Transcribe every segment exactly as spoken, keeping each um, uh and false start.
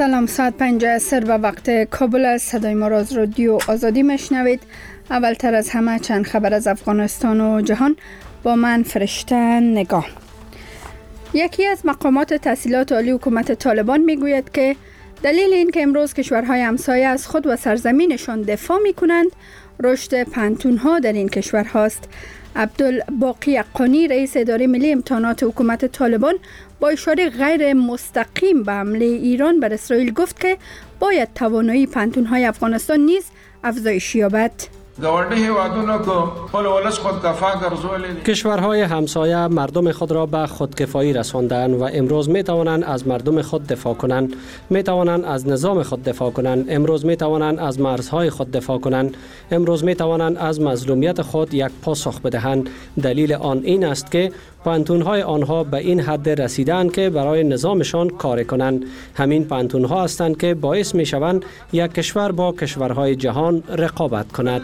سلام، ساعت پنج سر و وقت کابل است. صدای ما را از رادیو آزادی میشنوید. اولتر از همه چند خبر از افغانستان و جهان با من فرشته نگاه. یکی از مقامات تحصیلات عالی حکومت طالبان میگوید که دلیل این که امروز کشورهای همسایه از خود و سرزمینشان دفاع می کنند رشد پانتون‌ها در این کشور هاست. عبدالباقی حقانی رئیس اداره ملی امتحانات حکومت طالبان با اشاره غیر مستقیم به حمله ایران بر اسرائیل گفت که باید توانایی پانتون‌های افغانستان نیز افزایش یابد. کشورهای همسایه مردم خود را به خودکفایی رساندند و امروز می توانند از مردم خود دفاع کنند، می توانند از نظام خود دفاع کنند، امروز می توانند از مرزهای خود دفاع کنند، امروز می توانند از مظلومیت خود یک پاسخ بدهند. دلیل آن این است که پانتون‌های آنها به این حد رسیدند که برای نظامشان کار کنند. همین پانتون‌ها هستند که باعث می شوند یک کشور با کشورهای جهان رقابت کند.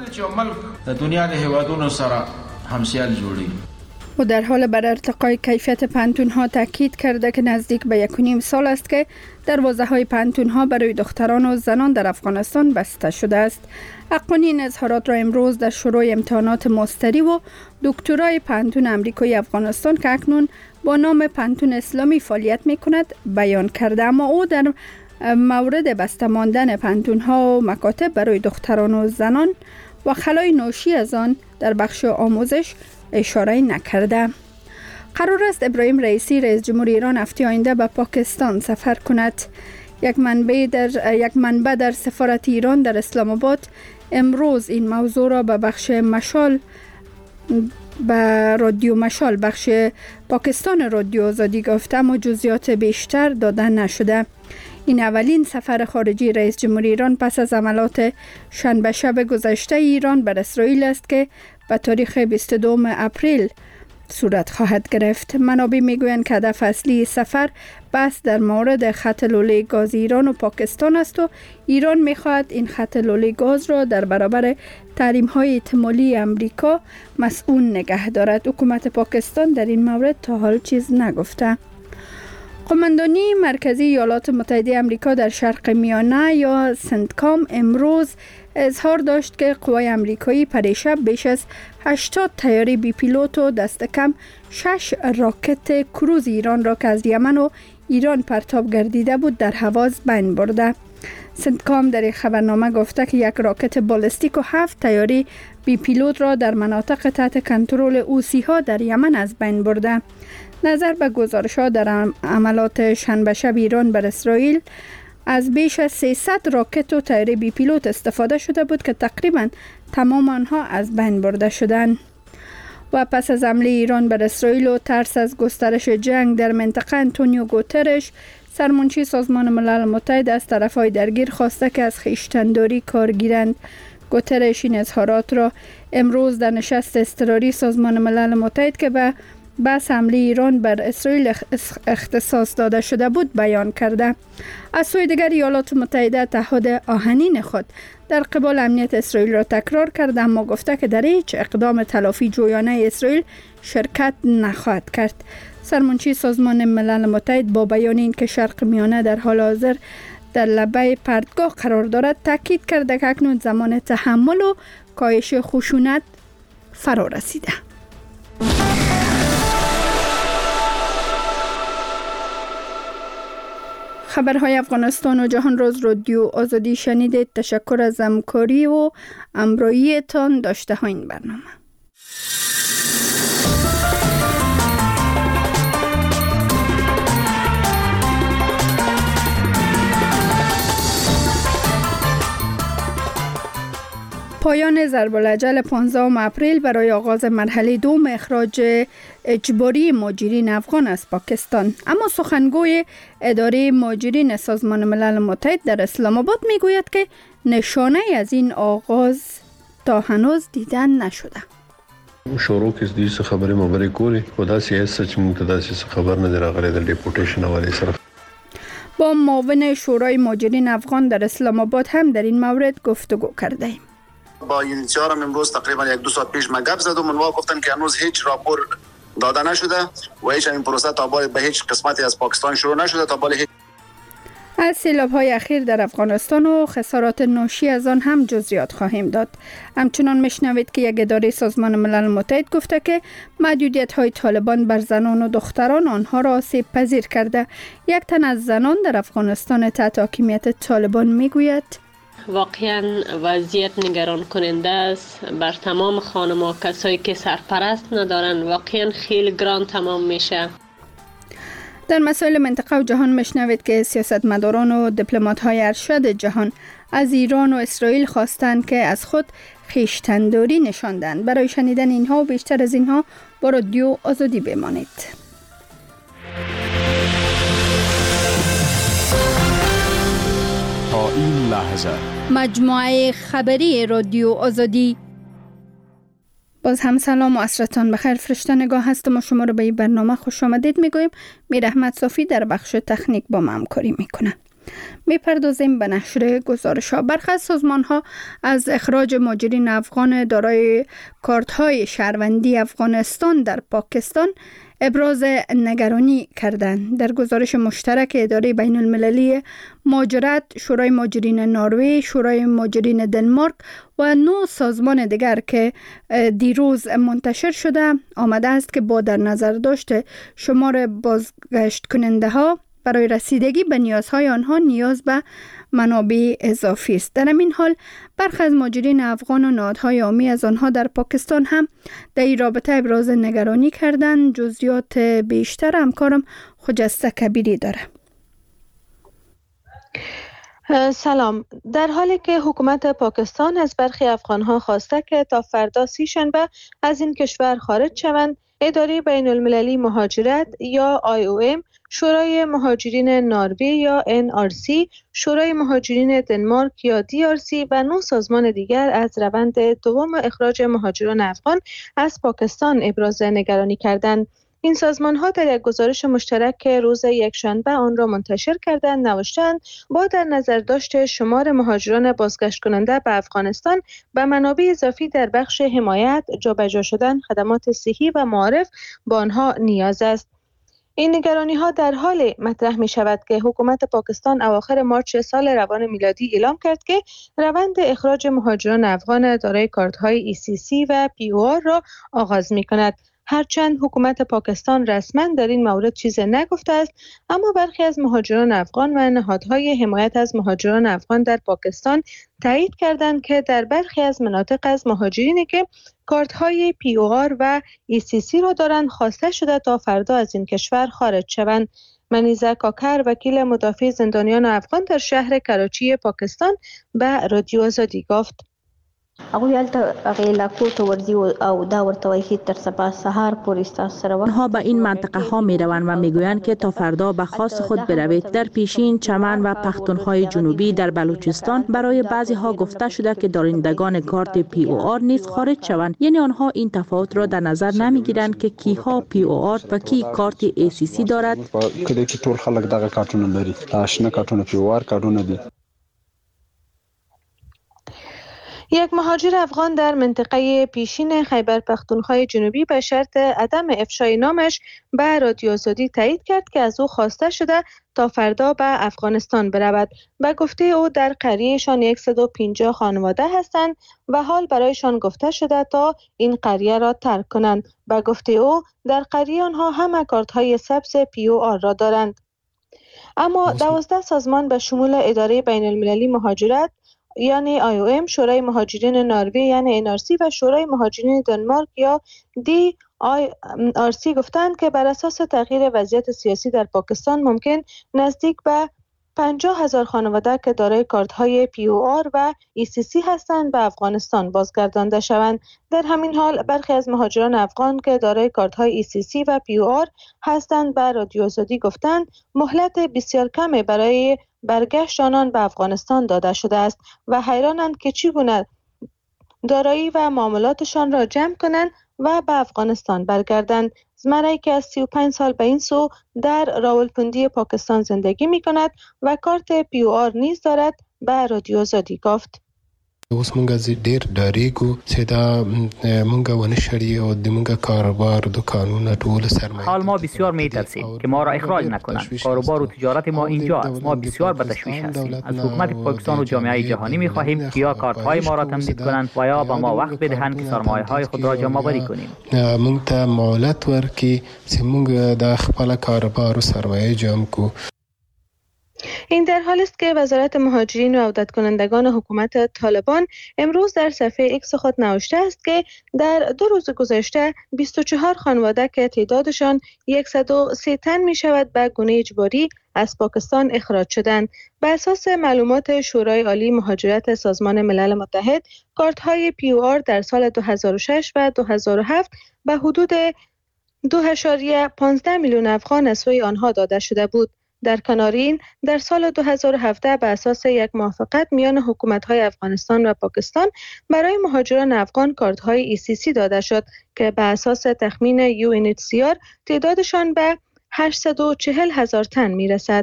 و در حال بر ارتقای کیفیت پانتون‌ها تاکید کرده که نزدیک به یک و نیم سال است که دروازه‌های پانتون‌ها برای دختران و زنان در افغانستان بسته شده است. حقانی این اظهارات را امروز در شروع امتحانات ماستری و دکترای پانتون آمریکایی افغانستان که اکنون با نام پانتون اسلامی فعالیت می‌کند بیان کرده. اما او در مورد بسته ماندن پانتون‌ها و مکاتب برای دختران و زنان و خلای ناشی از آن در بخش آموزش اشاره نکرده. قرار است ابراهیم رئیسی رئیس جمهور ایران هفته آینده به پاکستان سفر کند. یک منبع در یک منبع در سفارت ایران در اسلام آباد امروز این موضوع را به بخش مشال به رادیو مشال بخش پاکستان رادیو آزادی گفته، اما جزئیات بیشتر داده نشده. این اولین سفر خارجی رئیس جمهور ایران پس از حملات شنبه شب گذشته ایران بر اسرائیل است که به تاریخ بیست و دوم اپریل صورت خواهد گرفت. منابع میگویند که هدف اصلی سفر بحث در مورد خط لوله گاز ایران و پاکستان است و ایران میخواهد این خط لوله گاز را در برابر تحریم‌های احتمالی امریکا مسئول نگه دارد. حکومت پاکستان در این مورد تا حال چیز نگفته. قماندانی مرکزی ایالات متحده آمریکا در شرق میانه یا سنتکام امروز اظهار داشت که قوای آمریکایی پریشب بیش از هشتاد طیاره بی پیلوت و دست کم شش راکت کروز ایران را که از یمن و ایران پرتاب گردیده بود در هوا از بین برده. سنتکام در خبرنامه گفته که یک راکت بالستیک و هفت طیاره بی پیلوت را در مناطق تحت کنترل حوثی ها در یمن از بین برده. نظر به گزارش‌ها در حملات شنبه شب ایران بر اسرائیل از بیش از سیصد راکت و طیاره بی پیلوت استفاده شده بود که تقریبا تمام آنها از بین برده شدند. و پس از حمله ایران بر اسرائیل و ترس از گسترش جنگ در منطقه، انتونیو گوترش سرمنشی سازمان ملل متحد از طرف‌های درگیر خواسته که از خویشتن‌داری کار گیرند. گوترش این اظهارات را امروز در نشست اضطراری سازمان ملل متحد که به بس حمله ایران بر اسرائیل اختصاص داده شده بود بیان کرده. از سوی دیگر ایالات متحده تعهد آهنین خود در قبال امنیت اسرائیل را تکرار کرده، اما گفته که در هیچ اقدام تلافی جویانه اسرائیل شرکت نخواهد کرد. سرمنشی سازمان ملل متحد با بیان این که شرق میانه در حال حاضر در لبه پرتگاه قرار دارد تاکید کرده که اکنون زمان تحمل و کاهش خشونت فرا رسیده. خبرهای افغانستان و جهان روز رادیو آزادی شنیدید. تشکر از همکاری و همراهیتان داشته ها این برنامه. پایان ضرب الاجل پانزدهم اپریل برای آغاز مرحله دوم اخراج اجباری مهاجرین افغان از پاکستان. اما سخنگوی اداره مهاجرین سازمان ملل متحد در اسلام آباد میگوید که نشانه از این آغاز تا هنوز دیدن نشده. شروع کس دیس خبری مبری کولی خدا سیاست چه متداسی خبر نداره غیر در دیپورتیشن والی صرف. با معاون شورای مهاجرین افغان در اسلام آباد هم در این مورد گفتگو کرده ایم. با یونیسیار هم امروز تقریبا یک دو ساعت پیش من گپ زدم، منوا گفتن که هنوز هیچ راپور داده نشده و هیچ این پروسه تا به هیچ قسمتی از پاکستان شروع نشده تا بالا. از سیلاب‌های اخیر در افغانستان و خسارات ناشی از آن هم جزئیات خواهیم داد. همچنان میشنوید که یک اداره سازمان ملل متحد گفته که محدودیت‌های طالبان بر زنان و دختران آنها را آسیب پذیر کرده. یک تن از زنان در افغانستان تحت حاکمیت طالبان میگوید واقعا وضعیت نگران کننده است. بر تمام خانم‌ها، کسایی که سرپرست ندارن، واقعا خیلی گران تمام میشه. در مسائل منطقه و جهان میشنوید که سیاستمداران و دیپلمات‌های ارشد جهان از ایران و اسرائیل خواستند که از خود خویشتن‌داری نشاندند. برای شنیدن اینها و بیشتر از اینها با رادیو آزادی بمانید. تا این لحظه مجموعه خبری رادیو آزادی. باز هم سلام و عصرتان بخیر. فرشته نگاه هستم و شما رو به این برنامه خوش آمدید میگویم. میر احمد صافی در بخش تکنیک با ما همکاری میکنه. میپردازیم به نشر گزارش ها. برخی از سازمان ها از اخراج مهاجرین افغان دارای کارت های شهروندی افغانستان در پاکستان ابراز نگرانی کردند. در گزارش مشترک اداره بین المللی مهاجرت، شورای مهاجرین نروژ، شورای مهاجرین دنمارک و نو سازمان دیگر که دیروز منتشر شده، آمده است که با در نظر داشت شمار بازگشت کننده ها برای رسیدگی به نیازهای آنها نیاز به منابع اضافی است. در این حال برخی از مهاجرین افغان و نهادهای عامی از آنها در پاکستان هم در این رابطه ابراز نگرانی کردند. جزئیات بیشتر همکارم خجسته کبیری داره. سلام. در حالی که حکومت پاکستان از برخی افغانها خواسته که تا فردا سی شنبه از این کشور خارج شوند، اداره بین المللی مهاجرت یا آی او ام، شورای مهاجرین نروژ یا ان آر سی، شورای مهاجرین دنمارک یا دی آر سی و نه سازمان دیگر از روند دوم اخراج مهاجران افغان از پاکستان ابراز نگرانی کردند. این سازمان‌ها در یک گزارش مشترک که روز یکشنبه آن را منتشر کردند نوشتند با در نظر داشت شمار مهاجران بازگشت کننده به افغانستان به منابع اضافی در بخش حمایت، جابجا شدن خدمات صحی و معارف با آنها نیاز است. این نگرانی ها در حال مطرح می شود که حکومت پاکستان اواخر مارچ سال روان میلادی اعلام کرد که روند اخراج مهاجران افغان دارای کارت های ای سی سی و پی او آر را آغاز می کند. هرچند حکومت پاکستان رسما در این مورد چیزی نگفته است، اما برخی از مهاجران افغان و نهادهای حمایت از مهاجران افغان در پاکستان تایید کردند که در برخی از مناطق از مهاجرینی که کارت های پی او آر و ای سی سی را دارند خواسته شده تا فردا از این کشور خارج شوند. منیزه کاکر، وکیل مدافع زندانیان افغان در شهر کراچی پاکستان، به رادیو آزادی گفت: آنها به این منطقه ها می روند و می گویند که تا فردا به خواست خود بروید. در پیشین، چمن و پختونخوای جنوبی در بلوچستان برای بعضی ها گفته شده که دارندگان کارت پی او آر نیز خارج شوند. یعنی آنها این تفاوت را در نظر نمی گیرند که کی ها پی او آر و کی کارت ای سی سی دارد. کله که ټول خلک دغه کارتونه لري، آشنا کارتونه پی او آر کارتونه دي. یک مهاجر افغان در منطقه پیشین خیبر پختونخوای جنوبی به شرط عدم افشای نامش به رادیو آزادی تایید کرد که از او خواسته شده تا فردا به افغانستان برود. به گفته او در قریهشان صد و پنجاه خانواده هستند و حال برایشان گفته شده تا این قریه را ترک کنند. به گفته او در قریه آنها همه کارت های سبز پی او آر را دارند. اما دوازده سازمان به شمول اداره بین المللی مهاجرت یعنی آی او ام، شورای مهاجرین نروژ یعنی ان آر سی و شورای مهاجرین دنمارک یا دی آر سی گفتند که بر اساس تغییر وضعیت سیاسی در پاکستان ممکن نزدیک به پنجاه هزار خانواده که دارای کارت های پی او آر و ای سی سی هستند به افغانستان بازگردانده شوند. در همین حال برخی از مهاجران افغان که دارای کارت های ای سی سی و پی او آر هستند به رادیو آزادی گفتند مهلت بسیار کمی برای برگشت آنان به افغانستان داده شده است و حیرانند که چگونه دارایی و معاملاتشان را جمع کنند و به افغانستان برگردند. زمره‌ای که از سی و پنج سال به این سو در راولپنڈی پاکستان زندگی می کند و کارت پی او آر نیز دارد به رادیو آزادی گفت: اوس مونږ از ډیر ډاریږو چې دا مونږ ونه شړی او د مونږ کاروبار دکانونه ټول سرمایه. حال ما بسیار میترسیم که ما را اخراج نکنند. کاروبار و تجارت ما اینجا است. ما بسیار به تشویش هستیم. از حکومت پاکستان و جامعه جهانی میخواهیم که یا کارت های ما را تمدید کنند و یا به ما وقت بدهند که سرمایه های خود را جمع آوری کنیم. مونږ ته مهلت ورکړي چې مونږ د خپل کاروبار و سرمایه جمع کو. این در حالی است که وزارت مهاجرین و عودت کنندگان حکومت طالبان امروز در صفحه ایکس خود نوشته است که در دو روز گذشته بیست و چهار خانواده که تعدادشان صد و سی تن می شود به گونه اجباری از پاکستان اخراج شدند. بر اساس معلومات شورای عالی مهاجرت سازمان ملل متحد، کارت های پی او آر در سال دو هزار و شش و دو هزار و هفت به حدود دو ممیز پانزده میلیون افغان از سوی آنها داده شده بود. در کنار این، در سال دو هزار و هفده به اساس یک موافقت میان حکومت‌های افغانستان و پاکستان برای مهاجران افغان کارت‌های ای سی سی داده شد که به اساس تخمین یو ان اچ سی آر تعدادشان به هشتصد و چهل هزار تن میرسد.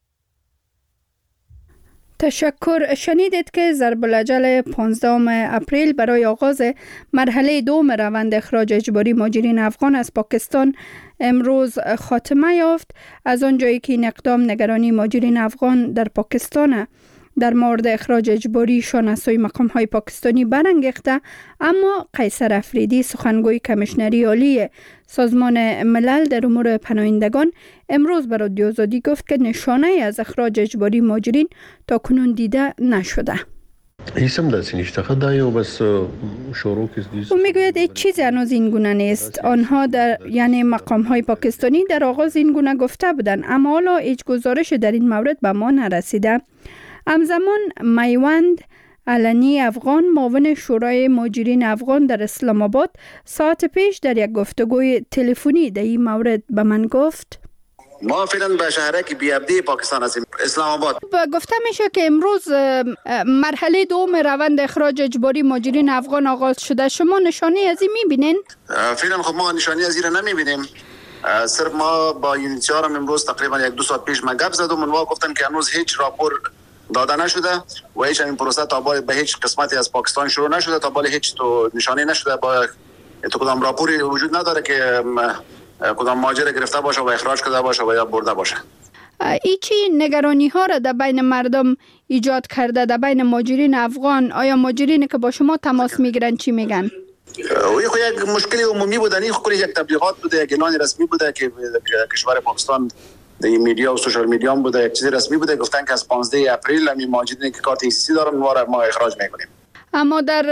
تشکر. شنیدید که ضرب الاجل پانزدهم اپریل برای آغاز مرحله دوم روند اخراج اجباری مهاجرین افغان از پاکستان امروز خاتمه یافت. از آنجایی که این اقدام نگرانی مهاجرین افغان در پاکستان در مورد اخراج اجباریشان از سوی مقام‌های پاکستانی برانگیخته، اما قیصر افریدی سخنگوی کمیشنری عالی سازمان ملل در امور پناهندگان امروز به رادیو آزادی گفت که نشانه از اخراج اجباری مهاجرین تا کنون دیده نشده. هیچم دستی نیست. خدای و بس شروع کردید. او میگوید هیچ چیزی هنوز این گونه نیست. آنها در یعنی مقام های پاکستانی در آغاز این گونه گفته بودند، اما حالا هیچ گزارش در این مورد به ما نرسیده. همزمان میوند علنی افغان معاون شورای مهاجرین افغان در اسلام آباد ساعت پیش در یک گفتگوی تلفنی در این مورد به من گفت ما فعلا به شهرک بی ابدی پاکستان هستیم، اسلام آباد. گفته میشه که امروز مرحله دوم روند اخراج اجباری مهاجرین افغان آغاز شده. شما نشانی از این میبینین؟ فعلا خب ما نشانی از این نمیبینیم. صرف ما با یونیتیار امروز تقریبا یک دو ساعت پیش ما گپ زدم، منوا گفتن که هنوز هیچ راپور داده نشده و هیچ این پروسه تا بالا به هیچ قسمتی از پاکستان شروع نشده، تا بالا هیچ تو نشانه نشده، با تو کدام راپوری وجود نداره که کدام مهاجر گرفته باشه و اخراج کرده باشه و یا برده باشه. ایچی نگرانی ها را در بین مردم ایجاد کرده، در بین مهاجرین افغان؟ آیا مهاجرین که با شما تماس میگیرن چی میگن؟ این خو یک مشکل عمومی بوده، این خو یک تبلیغات بوده، یک اعلان رسمی بوده که کشور پاکستان در میدیا و سوشال میدیا هم بوده، یک چیز رسمی بوده، گفتن که از پانزده اپریل همین مهاجرین که کارت ای سی سی دارن ما اخراج میکنیم. اما در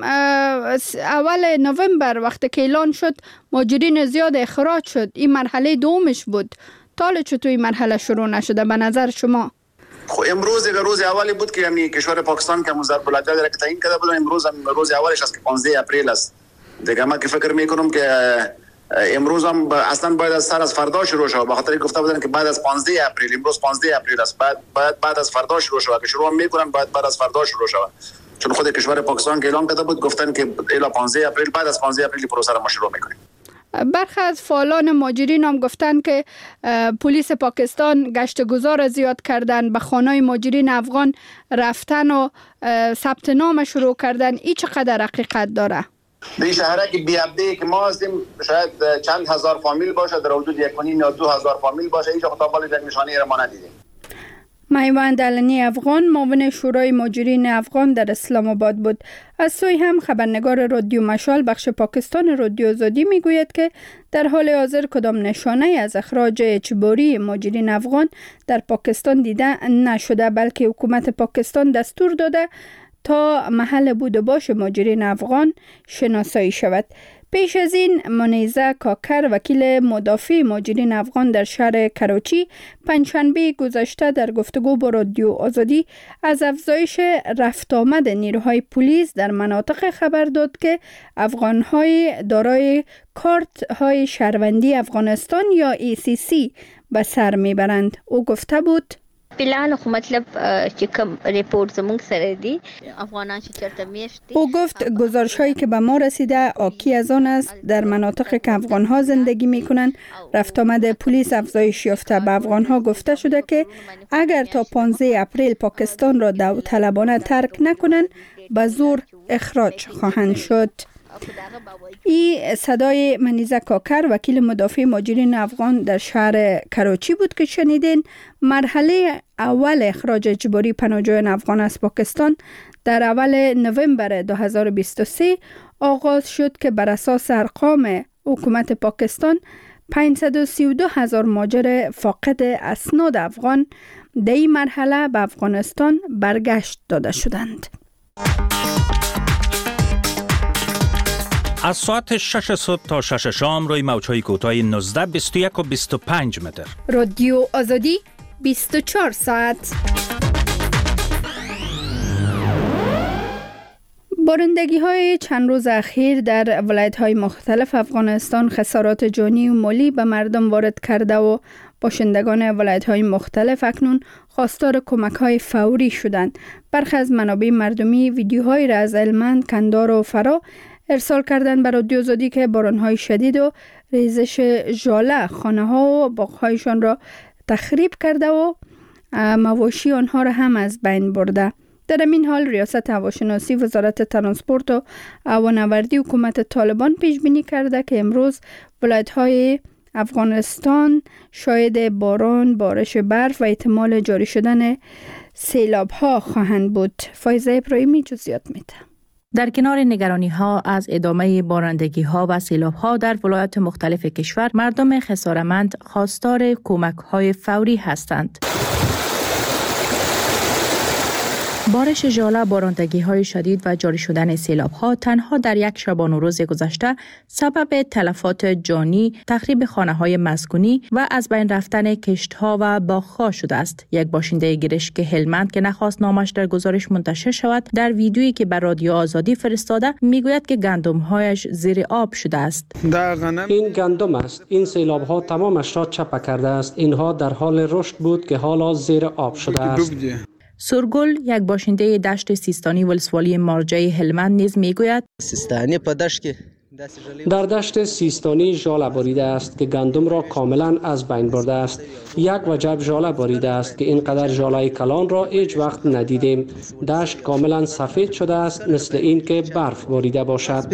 اول نوامبر وقتی که اعلان شد مهاجرین زیاد اخراج شد، این مرحله دومش بود. تا چطور این مرحله شروع نشده به نظر شما؟ خب امروز یک روز اولی بود که همین کشور پاکستان که ضرب الاجل را تعیین کرده بود، امروز هم روز اولش است که پانزده اپریل است. دیگه من که فکر میکنم که امروز هم اصلا باید از سر از فردا شروع شود، به خاطر گفته بودن که بعد از پانزده اپریل، امروز پانزده اپریل است، بعد بعد بعد از فردا شروع شود. که شروع میکنن باید بعد از فردا شروع شود، چون خود کشور پاکستان که اعلام کرده بود گفتن که الی پانزده اپریل، بعد از پانزده اپریل پروسه را ما شروع میکنیم. برخی از فعالان مهاجرین هم گفتن که پلیس پاکستان گشت گذار زیاد کردن، به خانه‌های مهاجرین افغان رفتن و ثبت نام شروع کردن. این چقدر حقیقت داره؟ در شهرک بی ابدی که ما هستیم شاید چند هزار فامیل باشه، در حدود یک و نیم یا دو هزار فامیل باشه. اینجا خطابال یک نشانه را ما ندیدیم. میوند علنی افغان معاون شورای مهاجرین افغان در اسلام آباد بود. از سوی هم خبرنگار رادیو مشال بخش پاکستان رادیو آزادی میگوید که در حال حاضر کدام نشانه از اخراج اجباری مهاجرین افغان در پاکستان دیده نشده، بلکه حکومت پاکستان دستور داده تا محل بود و باش مهاجرین افغان شناسایی شود. پیش از این منیزه کاکر وکیل مدافع مهاجرین افغان در شهر کراچی پنجشنبه گذشته در گفتگو با رادیو آزادی از افزایش رفت آمد نیروهای پلیس در مناطق خبر داد که افغان‌های دارای کارت های شهروندی افغانستان یا ای سی سی به سر میبرند. او گفته بود فعلا خو مطلب چې کوم ریپورت زموږ سره دی افغانان چې چرته میشتي. او گفت گزارش هایی که به ما رسیده آکی از آن است در مناطق که افغان ها زندگی میکنند رفت آمد پلیس افزایش یافته. به افغان ها گفته شده که اگر تا پانزده اپریل پاکستان را داوطلبانه ترک نکنند به زور اخراج خواهند شد. این صدای منیزه کاکر، وکیل مدافع مهاجرین افغان در شهر کراچی بود که شنیدین. مرحله اول اخراج اجباری پناهجویان افغان از پاکستان در اول نوامبر دو هزار و بیست و سه آغاز شد که بر اساس ارقام حکومت پاکستان پانصد و سی و دو هزار مهاجر فاقد اسناد افغان در این مرحله به افغانستان برگشت داده شدند. از ساعت شش صبح تا شش شام روی موج‌های کوتاه نوزده، بیست و یک و بیست و پنج متر. رادیو آزادی بیست و چهار ساعت. بارندگی های چند روز اخیر در ولایت های مختلف افغانستان خسارات جانی و مالی به مردم وارد کرده و باشندگان ولایت های مختلف اکنون خواستار کمک های فوری شدند. برخی از منابع مردمی ویدیوهایی را از هلمند، کندهار و فرا ارسال کردند به رادیو آزادی که باران‌های شدید و ریزش ژاله خانه ها و باغ‌هایشان را تخریب کرده و مواشی آنها را هم از بین برده. در این حال ریاست هواشناسی وزارت ترانسپورت و هوانوردی حکومت طالبان پیش بینی کرده که امروز ولایت‌های افغانستان شاهد باران، بارش برف و احتمال جاری شدن سیلاب‌ها خواهند بود. فایزه ابراهیمی جزئیات میده. در کنار نگرانی ها از ادامه بارندگی ها و سیلاب ها در ولایات مختلف کشور، مردم خسارتمند خواستار کمک های فوری هستند. بارش ژاله، بارندگی های شدید و جاری شدن سیلاب ها تنها در یک شبانه روز گذشته سبب تلفات جانی، تخریب خانه های مسکونی و از بین رفتن کشت ها و باغ ها شده است. یک باشنده گرشک هلمند که نخواست نامش در گزارش منتشر شود، در ویدیویی که بر رادیو آزادی فرستاده میگوید که گندم هایش زیر آب شده است. این گندم است. این سیلاب ها تمامش را چپه کرده است. اینها در حال رشد بود که حالا زیر آب شده است. سرگل، یک باشنده دشت سیستانی ولسوالی مارجه هلمند نیز میگوید سیستانی په دشت کې در دشت سیستانی ژاله باریده است که گندم را کاملا از بین برده است. یک وجب ژاله باریده است که اینقدر ژاله کلان را هیچ وقت ندیدیم. دشت کاملا سفید شده است، مثل این که برف باریده باشد.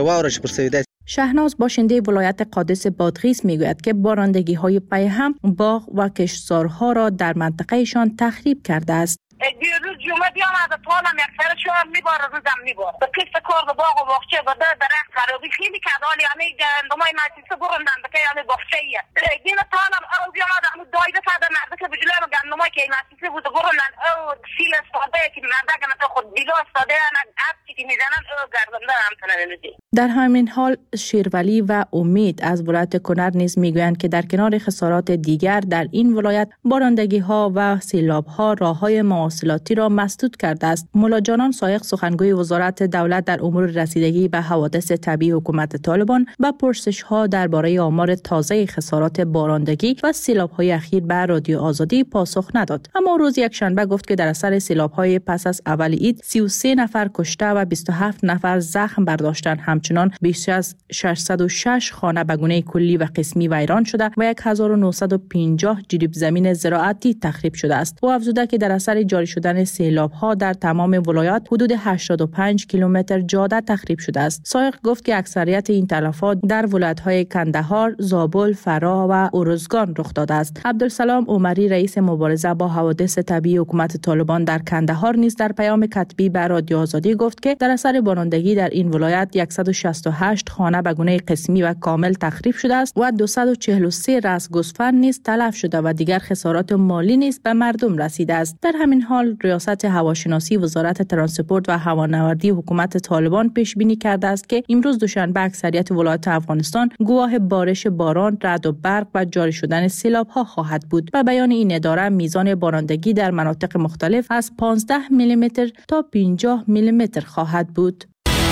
شهناز، باشنده ولایت قادس بادغیس میگوید که بارندگی های پی هم باغ و کشتزارها را در منطقهشان تخریب کرده است. دیروز جمعه بیام از پالم یک سر شوام میباره روزم میباره به قسط کار به باغ و باغچه و در درخت خرابی خیلی کرد. حالی یعنی گندمای مجلسه بروندن بکه یعنی باغچهیه دین پالم او بیام از همون دایده ساده مرده که بجلوی هم گندمای که مجلسه بود بروندن او سیل استاده که مرده که مثلا خود بیلو استاده هفتی که میزنن او گردنده همتنه نمیدی. در همین حال شیرولی و امید از ولایت کنر نیز میگویند که در کنار خسارات دیگر در این ولایت بارندگی ها و سیلاب ها راههای مواصلاتی را مسدود کرده است. مولا جانان سایق، سخنگوی وزارت دولت در امور رسیدگی به حوادث طبیعی حکومت طالبان، به پرسش ها درباره آمار تازه خسارات بارندگی و سیلاب های اخیر به رادیو آزادی پاسخ نداد. اما روز یک شنبه گفت که در اثر سیلاب های پس از اول عید سی و سه نفر کشته و بیست و هفت نفر زخم برداشتند. همچنان بیش از ششصد و شش خانه به گونه کلی و قسمی ویران شده و هزار و نهصد و پنجاه جریب زمین زراعتی تخریب شده است. او افزوده که در اثر جاری شدن سیلاب ها در تمام ولایات حدود هشتاد و پنج کیلومتر جاده تخریب شده است. سایق گفت که اکثریت این تلفات در ولایت های کندهار، زابل، فرا و ارزگان رخ داده است. عبدالسلام عمری، رئیس مبارزه با حوادث طبیعی حکومت طالبان در کندهار، نیز در پیام کتبی به رادیو آزادی گفت که در اثر بارندگی در این ولایت صد و شصت و هشت خانه به گونه قسمی و کامل تخریب شده است و دویست و چهل و سه رأس گوسفند نیز تلف شده و دیگر خسارات مالی نیز به مردم رسیده است. در همین حال ریاست هواشناسی وزارت ترانسپورت و هوانوردی حکومت طالبان پیش بینی کرده است که امروز دوشنبه اکثریت ولایات افغانستان گواه بارش باران، رعد و برق و جاری شدن سیلاب ها خواهد بود. به بیان این اداره میزان بارندگی در مناطق مختلف از پانزده میلیمتر تا پنجاه میلیمتر خواهد بود.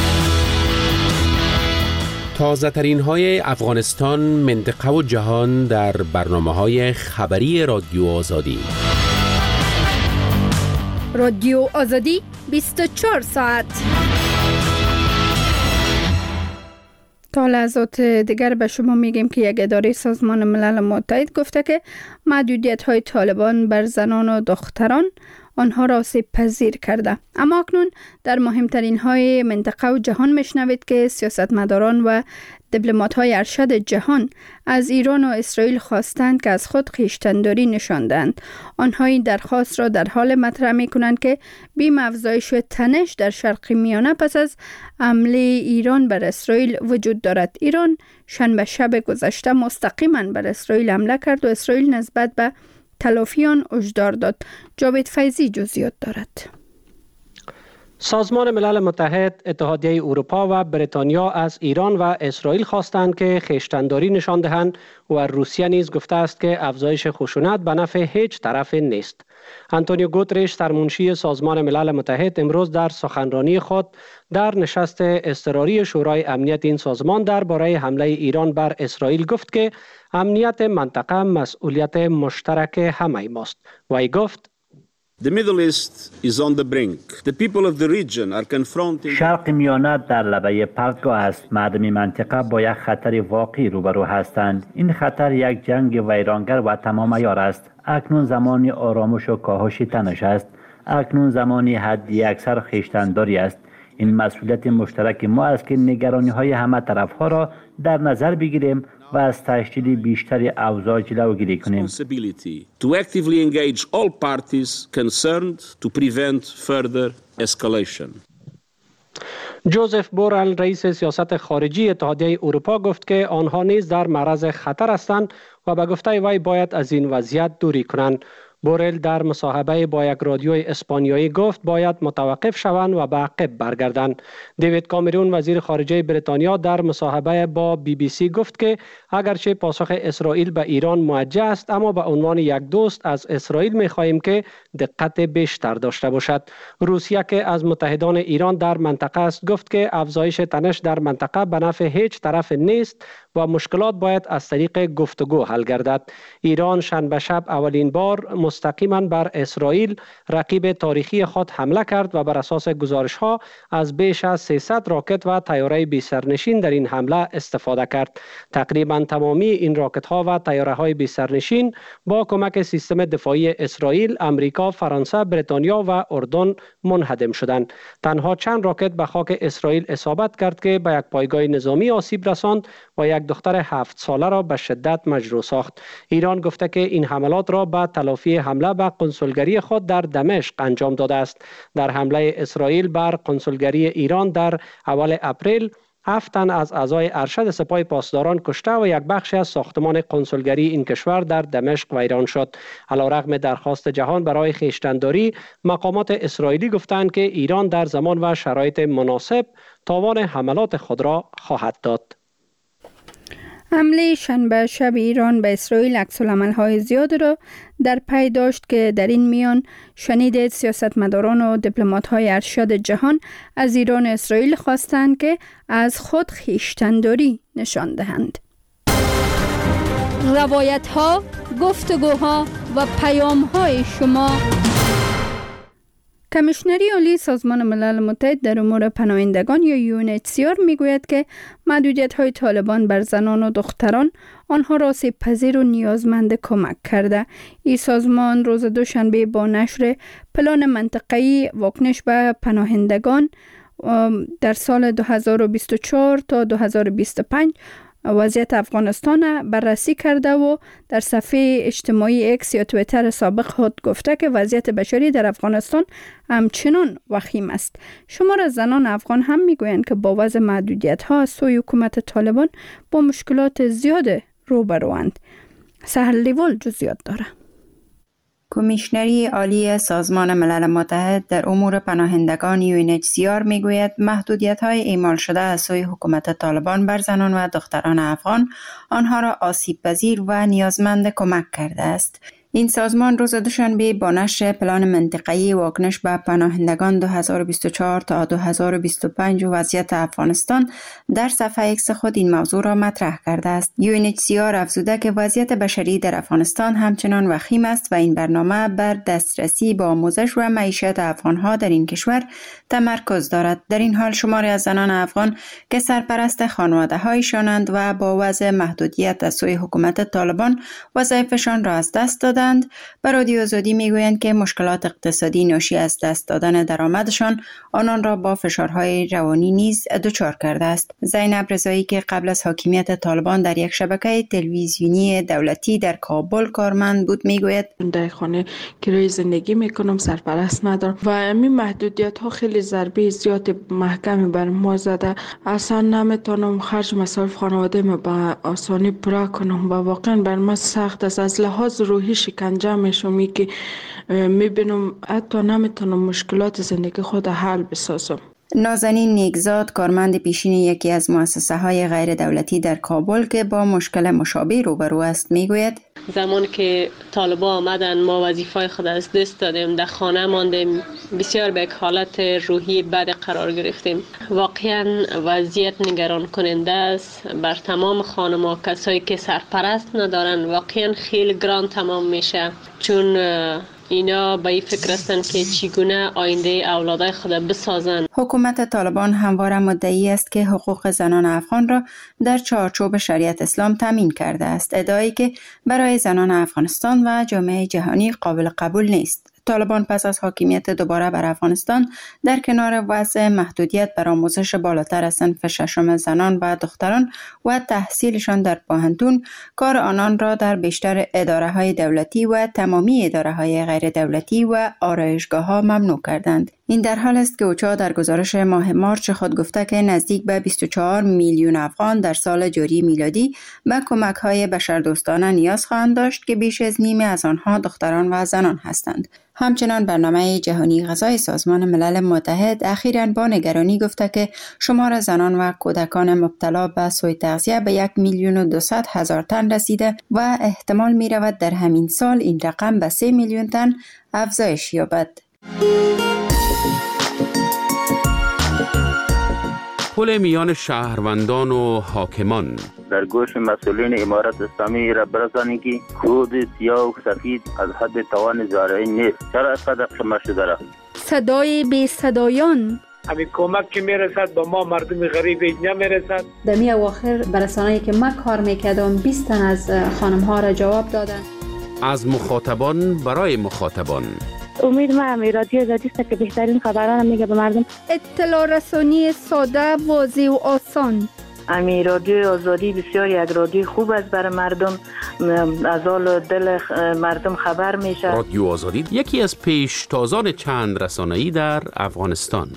تازه ترین های افغانستان، منطقه و جهان در برنامه های خبری رادیو آزادی. رادیو آزادی بیست و چهار ساعت. تا لحظات دیگر به شما میگیم که یک اداره سازمان ملل متحد گفته که محدودیت های طالبان بر زنان و دختران آنها را آسیب پذیر کرده. اما اکنون در مهمترین های منطقه و جهان میشنوید که سیاستمداران و دیپلمات های ارشد جهان از ایران و اسرائیل خواستند که از خود خویشتن‌داری نشاندند. آنها این درخواست را در حال مطرح می کنند که بیم افزایش تنش در شرق میانه پس از حمله ایران بر اسرائیل وجود دارد. ایران شنبه شب گذشته مستقیما بر اسرائیل حمله کرد و اسرائیل نسبت به تلافیان هشدار داد. جاوید فیضی جزئیات دارد. سازمان ملل متحد، اتحادیه اروپا و بریتانیا از ایران و اسرائیل خواستند که خویشتن‌داری نشان دهند و روسیه نیز گفته است که افزایش خشونت به نفع هیچ طرف نیست. آنتونیو گوترش سرمنشی سازمان ملل متحد امروز در سخنرانی خود در نشست اضطراری شورای امنیت این سازمان درباره حمله ایران بر اسرائیل گفت که امنیت منطقه مسئولیت مشترک همه ماست. وی گفت The Middle East is on the brink. The people of the region are confronting شرق میانه در لبه پرتگاه است. مردم منطقه با یک خطر واقعی روبرو هستند. این خطر یک جنگ ویرانگر و تمام عیار است. اکنون زمانی آرامش و کاهش تنش است. اکنون زمانی حدی اکثر خویشتن‌داری است. این مسئولیت مشترک ما است که نگرانی های همه طرف ها را در نظر بگیریم و از تشدید بیشتر اوضاع جلوگیری کنیم. To actively engage all parties concerned to prevent further escalation. جوزف بورل رئیس سیاست خارجی اتحادیه اروپا گفت که آنها نیز در معرض خطر هستند و به گفته وی باید از این وضعیت دوری کنند. بورل در مصاحبه با یک رادیوی اسپانیایی گفت باید متوقف شوند و به عقب برگردند. دیوید کامرون وزیر خارجه بریتانیا در مصاحبه با بی بی سی گفت که اگرچه پاسخ اسرائیل به ایران موجه است اما به عنوان یک دوست از اسرائیل می‌خواهیم که دقت بیشتر داشته باشد. روسیه که از متحدان ایران در منطقه است گفت که افزایش تنش در منطقه به نفع هیچ طرف نیست و مشکلات باید از طریق گفتگو حل گردد. ایران شنبه شب اولین بار مستقیما بر اسرائیل رقیب تاریخی خود حمله کرد و بر اساس گزارش‌ها از بیش از سیصد راکت و طیاره بی سرنشین در این حمله استفاده کرد. تقریبا تمامی این راکت‌ها و طیاره‌های بی سرنشین با کمک سیستم دفاعی اسرائیل، امریکا، فرانسه، بریتانیا و اردن منهدم شدند. تنها چند راکت به خاک اسرائیل اصابت کرد که به یک پایگاه نظامی آسیب رساند و یک دختر هفت ساله را به شدت مجروح ساخت. ایران گفته که این حملات را به تلافی حمله به قنسولگری خود در دمشق انجام داده است. در حمله اسرائیل بر قنسولگری ایران در اول اپریل هفت تن از اعضای ارشد سپاه پاسداران کشته و یک بخش از ساختمان قنسولگری این کشور در دمشق ویران شد. علیرغم درخواست جهان برای خویشتن‌داری، مقامات اسرائیلی گفتند که ایران در زمان و شرایط مناسب تاوان حملات خود را خواهد داد. حمله شنبه شب ایران به اسرائیل عکس‌العمل‌های زیاد را در پی داشت که در این میان شنیدید سیاستمداران و دیپلمات‌های ارشد جهان از ایران و اسرائیل خواستند که از خود خویشتن‌داری نشان دهند. روایت‌ها، گفتگوها و پیام‌های شما. کمیشنری عالی سازمان ملل متحد در امور پناهندگان یا یو ان اچ سی آر میگوید که محدودیت‌های طالبان بر زنان و دختران آنها را آسیب پذیر و نیازمند کمک کرده. این سازمان روز دوشنبه با نشر پلان منطقه‌ای واکنش به پناهندگان در سال دو هزار و بیست و چهار تا دو هزار و بیست و پنج وضعیت افغانستان بررسی کرده و در صفحه اجتماعی اکس یا توییتر سابق خود گفته که وضعیت بشری در افغانستان همچنان وخیم است. شمار از زنان افغان هم میگویند که با وضع محدودیت‌ها از سوی حکومت طالبان با مشکلات زیاد روبروند. سهر لیوال جزئیات داره. کمیشنری عالی سازمان ملل متحد در امور پناهندگان یو ان اچ سی آر میگوید محدودیت‌های اعمال شده از سوی حکومت طالبان بر زنان و دختران افغان آنها را آسیب پذیر و نیازمند کمک کرده است. این سازمان روز دوشنبه با نشر پلان منطقه‌ای واکنش به پناهندگان دو هزار و بیست و چهار تا دو هزار و بیست و پنج و وضعیت افغانستان در صفحه اکس خود این موضوع را مطرح کرده است. یو ان اچ سی آر افزوده که وضعیت بشری در افغانستان همچنان وخیم است و این برنامه بر دسترسی به آموزش و معیشت افغان‌ها در این کشور تمرکز دارد. در این حال شماری از زنان افغان که سرپرست خانواده‌هایشانند و با وضع محدودیت از سوی حکومت طالبان وظایفشان را از دست داده هستند به رادیو آزادی میگویند که مشکلات اقتصادی ناشی از دست دادن درآمدشان آنان را با فشارهای روانی نیز دچار کرده است. زینب رضایی که قبل از حاکمیت طالبان در یک شبکه تلویزیونی دولتی در کابل کارمند بود میگوید در خانه کرایه زندگی میکنم، سرپرست ندارم و همین محدودیت ها خیلی ضربه زیاد محکمی بر ما زده. اصلا نمیتونم خرج مصارف خانواده ما به آسانی پورا کنم و واقعا بر من سخت است. از لحاظ روحی شکنجه میشم که میبینم حتی نمیتونم مشکلات زندگی خود حل بسازم. نازنین نیکزاد کارمند پیشین یکی از مؤسسه های غیر دولتی در کابل که با مشکل مشابه روبرو است میگوید زمان که طالبان آمدن ما وظیفه خود از دست دادیم، در خانه ماندیم، بسیار به یک حالت روحی بد قرار گرفتیم. واقعا وضعیت نگران کننده است. بر تمام خانم‌ها کسایی که سرپرست ندارن واقعا خیلی گران تمام میشه، چون اینا به این فکر هستند که چگونه آینده اولادای خود بسازن. حکومت طالبان همواره مدعی است که حقوق زنان افغان را در چارچوب شریعت اسلام تامین کرده است، ادعایی که برای زنان افغانستان و جامعه جهانی قابل قبول نیست. طالبان پس از حاکمیت دوباره بر افغانستان در کنار وضع محدودیت بر آموزش بالاتر از صنف ششم زنان و دختران و تحصیلشان در پوهنتون، کار آنان را در بیشتر اداره های دولتی و تمامی اداره های غیر دولتی و آرایشگاه ها ممنوع کردند. این در حال است که اوچا در گزارش ماه مارچ خود گفته که نزدیک به بیست و چهار میلیون افغان در سال جاری میلادی به کمک های بشردوستانه نیاز خواهند داشت که بیش از نیمی از آنها دختران و زنان هستند. همچنان برنامه جهانی غذای سازمان ملل متحد اخیراً با نگرانی گفته که شمار زنان و کودکان مبتلا به سوء تغذیه به یک میلیون و دویست هزار تن رسیده و احتمال می رود در همین سال این رقم به سه میلیون تن افزایش یابد. پل میان شهروندان و حاکمان در گوش مسئولین امارت اسلامی را برسانید که کود سیاه و سفید از حد توان زارعی نیست. چرا اینقدر شما شده را؟ صدای بی صدایان همین کمک که میرسد به ما مردم غریب نمیرسد. در می اواخر برسانه‌ای که من کار میکردم بیست تن از خانم ها را جواب دادن. از مخاطبان برای مخاطبان. امید ما هم رادیو آزادی است که بهترین خبران میگه به مردم. اطلاع رسانی ساده، واضح و آسان. امی رادیو آزادی بسیار یک رادیو خوب است برای مردم، از حال دل مردم خبر میشه. رادیو آزادی یکی از پیشتازان چند رسانه‌ای در افغانستان.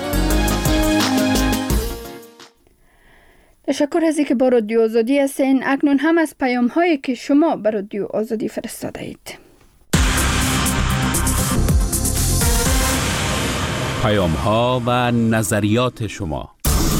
تشکر از اینکه با رادیو آزادی هستین. اکنون هم از پیام هایی که شما به رادیو آزادی فرستاده اید. پیام ها و نظریات شما.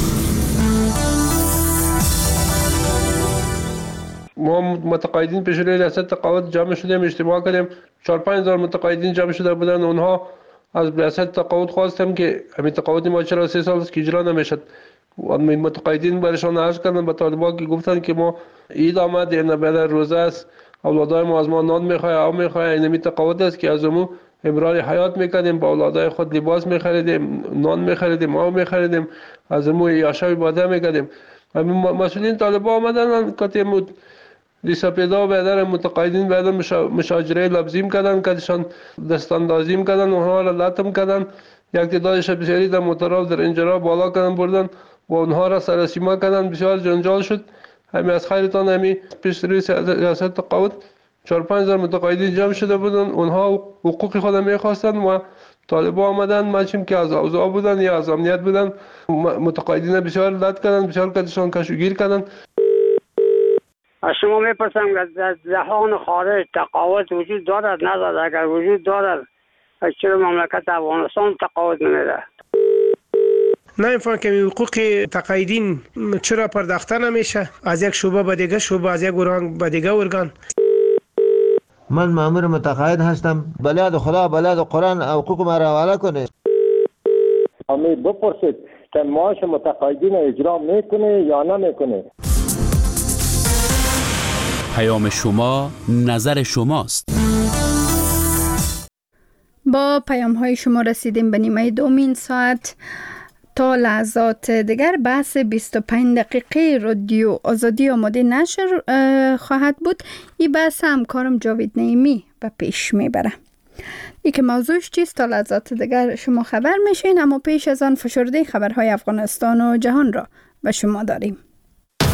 ما متقاعدین پیش روی ریاست تقاعد جمع شدیم، اجتماع کردیم، چهار پنج هزار متقاعدین جمع شده بودن. اونها از ریاست تقاعد خواستم که همین تقاعد ما چرا سه سال است که اجرا نمیشد. متقاعدین برشان عرض کردن به طالبان که گفتن که ما عید آمد، این بعد روزه است، اولادای ما از ما نان میخواه، آب میخواه، این همین تقاعد است که از امو امرار حیات میکردیم، با اولادای خود لباس میخریدیم، نان میخریدیم، آب میخریدیم، از امو یاشا باده میکردیم. مسئولین طالبان آمدن که لیسا پیدا بیادر متقاعدین بیادر مشاجره لبزیم کردن، کدشان دستاندازیم کردن، اونها را لطم کردن، یک تعدادش بسیاری در موترها در انجرها بالا کردن بردن و اونها را سرسیما کردن. بسیار جنجال شد. همین از خیرتان همین پیش روی ریاست تقاعد چهار پنج هزار متقاعدین جمع شده بودن، اونها حقوق خود میخواستن و طالبان آمدن مچیم که از اوضاع بودن یا از امنیت بودن، متقاعدین بسیار لط کردن، بسیار کدشان کشوگیر کردن. از شما میپرسم که از جهان خارج تقاعد وجود دارد ندارد؟ اگر وجود دارد چرا مملکت افغانستان تقاعد نمیده؟ نمیفهم که حقوق تقاعدین چرا پرداخته نمیشه از یک شعبه به دیگه شعبه، از یک ارگان به دیگه ارگان. من مامور متقاعد هستم، بلاد خدا بلاد قرآن حقوق ما را حواله کنه. امی بپرسید که معاش متقاعدین اجرا میکنه یا نمیکنه. پیام شما نظر شماست. با پیام های شما رسیدیم به نیمه دومین ساعت. تا لحظات دیگر بحث بیست و پنج دقیقه رادیو آزادی آماده نشر خواهد بود. این بحث همکارم جاوید نعیمی به پیش میبره. ای که موضوعش چیست تا لحظات دیگر شما خبر میشین، اما پیش از آن فشرده خبرهای افغانستان و جهان را به شما داریم.